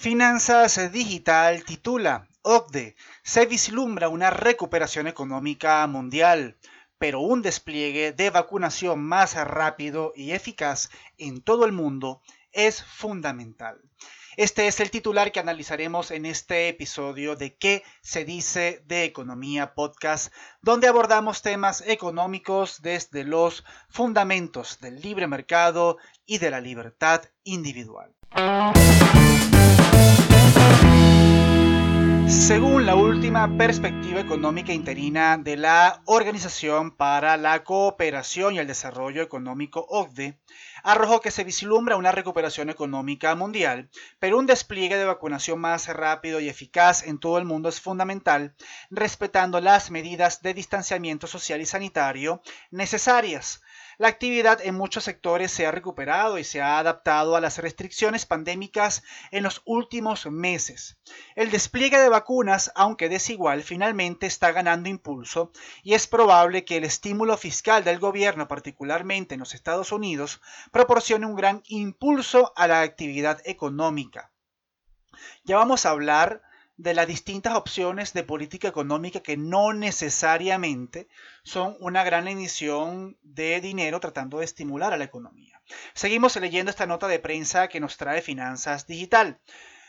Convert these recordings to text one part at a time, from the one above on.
Finanzas Digital titula: OCDE, se vislumbra una recuperación económica mundial, pero un despliegue de vacunación más rápido y eficaz en todo el mundo es fundamental. Este es el titular que analizaremos en este episodio de ¿Qué se dice de economía podcast?, donde abordamos temas económicos desde los fundamentos del libre mercado y de la libertad individual. Según la última perspectiva económica interina de la Organización para la Cooperación y el Desarrollo Económico OCDE, arrojó que se vislumbra una recuperación económica mundial, pero un despliegue de vacunación más rápido y eficaz en todo el mundo es fundamental, respetando las medidas de distanciamiento social y sanitario necesarias. La actividad en muchos sectores se ha recuperado y se ha adaptado a las restricciones pandémicas en los últimos meses. El despliegue de vacunas, aunque desigual, finalmente está ganando impulso y es probable que el estímulo fiscal del gobierno, particularmente en los Estados Unidos, proporcione un gran impulso a la actividad económica. Ya vamos a hablar de las distintas opciones de política económica que no necesariamente son una gran emisión de dinero tratando de estimular a la economía. Seguimos leyendo esta nota de prensa que nos trae Finanzas Digital.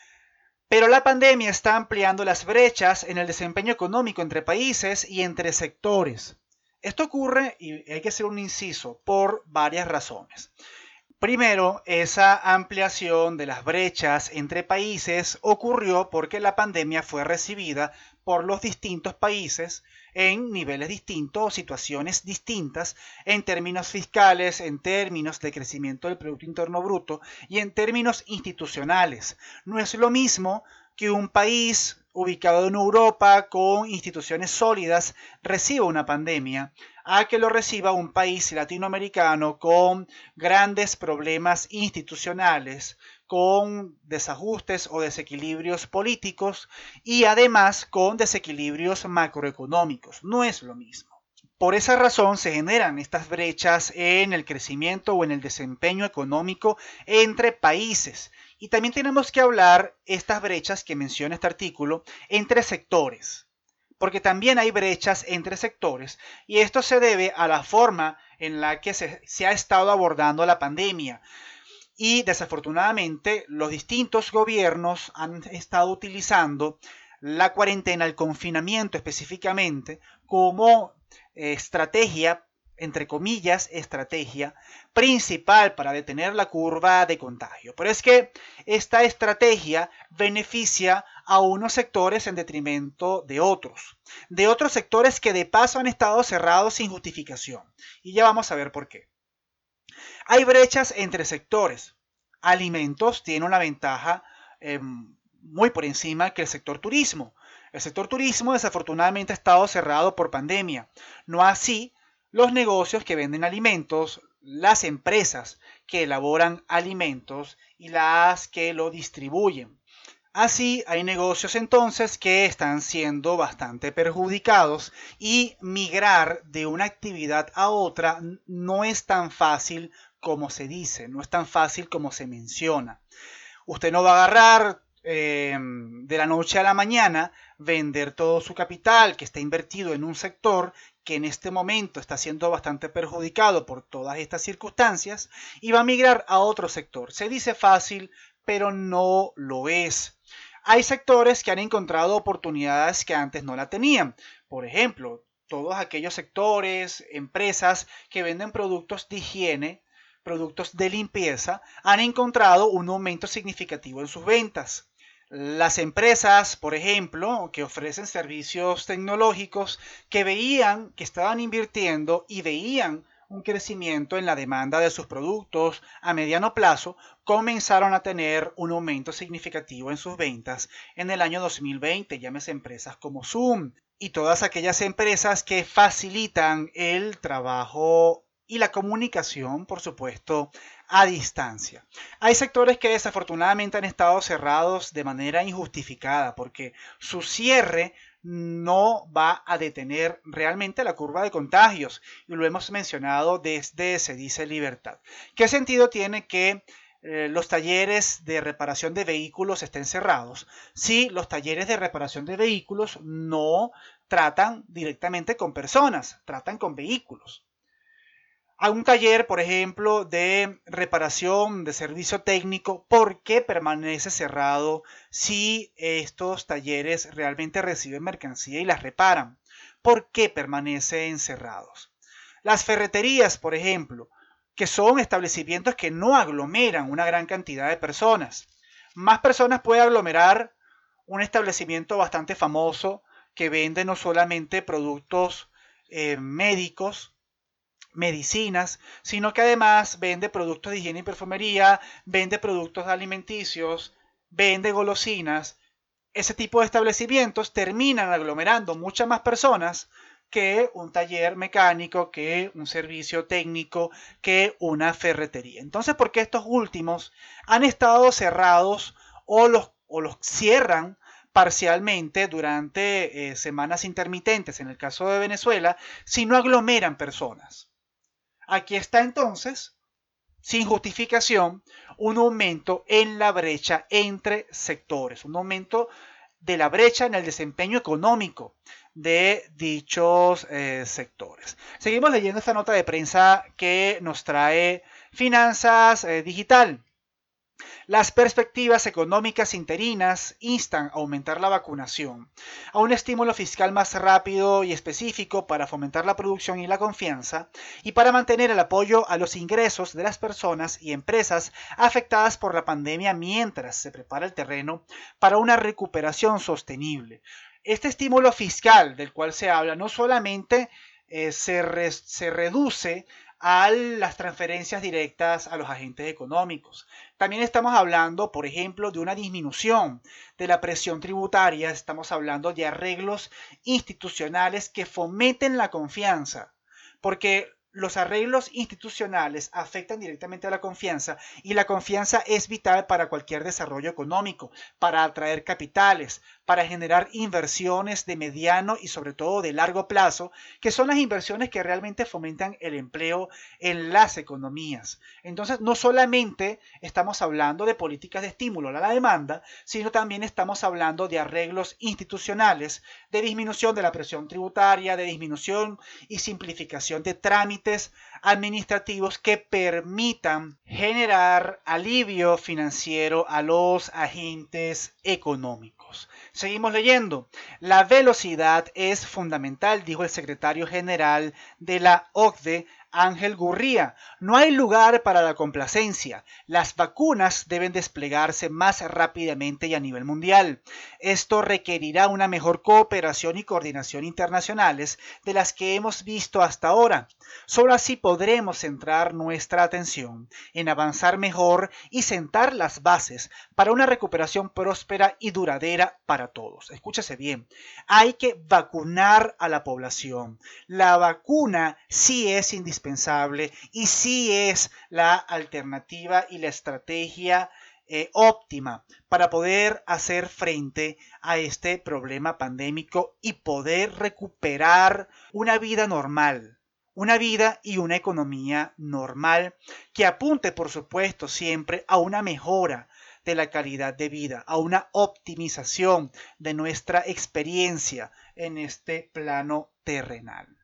Pero la pandemia está ampliando las brechas en el desempeño económico entre países y entre sectores. Esto ocurre, y hay que hacer un inciso, por varias razones. Primero, esa ampliación de las brechas entre países ocurrió porque la pandemia fue recibida por los distintos países en niveles distintos o situaciones distintas en términos fiscales, en términos de crecimiento del Producto Interno Bruto y en términos institucionales. No es lo mismo que un país ubicado en Europa con instituciones sólidas reciba una pandemia a que lo reciba un país latinoamericano con grandes problemas institucionales, con desajustes o desequilibrios políticos y además con desequilibrios macroeconómicos. No es lo mismo. Por esa razón se generan estas brechas en el crecimiento o en el desempeño económico entre países. Y también tenemos que hablar estas brechas que menciona este artículo entre sectores, porque también hay brechas entre sectores y esto se debe a la forma en la que se ha estado abordando la pandemia. Y desafortunadamente los distintos gobiernos han estado utilizando la cuarentena, el confinamiento específicamente, como estrategia, entre comillas, estrategia principal para detener la curva de contagio. Pero es que esta estrategia beneficia a unos sectores en detrimento de otros sectores que de paso han estado cerrados sin justificación. Y ya vamos a ver por qué. Hay brechas entre sectores. Alimentos tiene una ventaja muy por encima que el sector turismo. El sector turismo desafortunadamente ha estado cerrado por pandemia. No así los negocios que venden alimentos, las empresas que elaboran alimentos y las que lo distribuyen. Así hay negocios entonces que están siendo bastante perjudicados y migrar de una actividad a otra no es tan fácil como se dice, no es tan fácil como se menciona. Usted no va a agarrar de la noche a la mañana, vender todo su capital que está invertido en un sector que en este momento está siendo bastante perjudicado por todas estas circunstancias y va a migrar a otro sector. Se dice fácil, pero no lo es. Hay sectores que han encontrado oportunidades que antes no la tenían. Por ejemplo, todos aquellos sectores, empresas que venden productos de higiene, productos de limpieza, han encontrado un aumento significativo en sus ventas. Las empresas, por ejemplo, que ofrecen servicios tecnológicos, que veían que estaban invirtiendo y veían un crecimiento en la demanda de sus productos a mediano plazo, comenzaron a tener un aumento significativo en sus ventas en el año 2020, llámese empresas como Zoom y todas aquellas empresas que facilitan el trabajo y la comunicación, por supuesto, a distancia. Hay sectores que desafortunadamente han estado cerrados de manera injustificada porque su cierre no va a detener realmente la curva de contagios y lo hemos mencionado desde Se Dice Libertad. ¿Qué sentido tiene que los talleres de reparación de vehículos estén cerrados si los talleres de reparación de vehículos no tratan directamente con personas, tratan con vehículos. Hay un taller, por ejemplo, de reparación de servicio técnico, ¿por qué permanece cerrado si estos talleres realmente reciben mercancía y las reparan? ¿Por qué permanecen cerrados? Las ferreterías, por ejemplo, que son establecimientos que no aglomeran una gran cantidad de personas. Más personas puede aglomerar un establecimiento bastante famoso que vende no solamente productos médicos, medicinas, sino que además vende productos de higiene y perfumería, vende productos alimenticios, vende golosinas. Ese tipo de establecimientos terminan aglomerando muchas más personas que un taller mecánico, que un servicio técnico, que una ferretería. Entonces, ¿por qué estos últimos han estado cerrados o los cierran parcialmente durante semanas intermitentes, en el caso de Venezuela, si no aglomeran personas? Aquí está entonces, sin justificación, un aumento en la brecha entre sectores, un aumento de la brecha en el desempeño económico de dichos sectores. Seguimos leyendo esta nota de prensa que nos trae Finanzas Digital. Las perspectivas económicas interinas instan a aumentar la vacunación, a un estímulo fiscal más rápido y específico para fomentar la producción y la confianza, y para mantener el apoyo a los ingresos de las personas y empresas afectadas por la pandemia mientras se prepara el terreno para una recuperación sostenible. Este estímulo fiscal del cual se habla no solamente se reduce a las transferencias directas a los agentes económicos. También estamos hablando, por ejemplo, de una disminución de la presión tributaria, estamos hablando de arreglos institucionales que fomenten la confianza, porque los arreglos institucionales afectan directamente a la confianza y la confianza es vital para cualquier desarrollo económico, para atraer capitales, para generar inversiones de mediano y sobre todo de largo plazo, que son las inversiones que realmente fomentan el empleo en las economías. Entonces, no solamente estamos hablando de políticas de estímulo a la demanda, sino también estamos hablando de arreglos institucionales, de disminución de la presión tributaria, de disminución y simplificación de trámites administrativos que permitan generar alivio financiero a los agentes económicos. Seguimos leyendo. La velocidad es fundamental, dijo el secretario general de la OCDE, Ángel Gurría. No hay lugar para la complacencia. Las vacunas deben desplegarse más rápidamente y a nivel mundial. Esto requerirá una mejor cooperación y coordinación internacionales de las que hemos visto hasta ahora. Solo así podremos centrar nuestra atención en avanzar mejor y sentar las bases para una recuperación próspera y duradera para todos. Escúchese bien, hay que vacunar a la población. La vacuna sí es indispensable y sí es la alternativa y la estrategia óptima para poder hacer frente a este problema pandémico y poder recuperar una vida normal, una vida y una economía normal que apunte, por supuesto, siempre a una mejora de la calidad de vida, a una optimización de nuestra experiencia en este plano terrenal.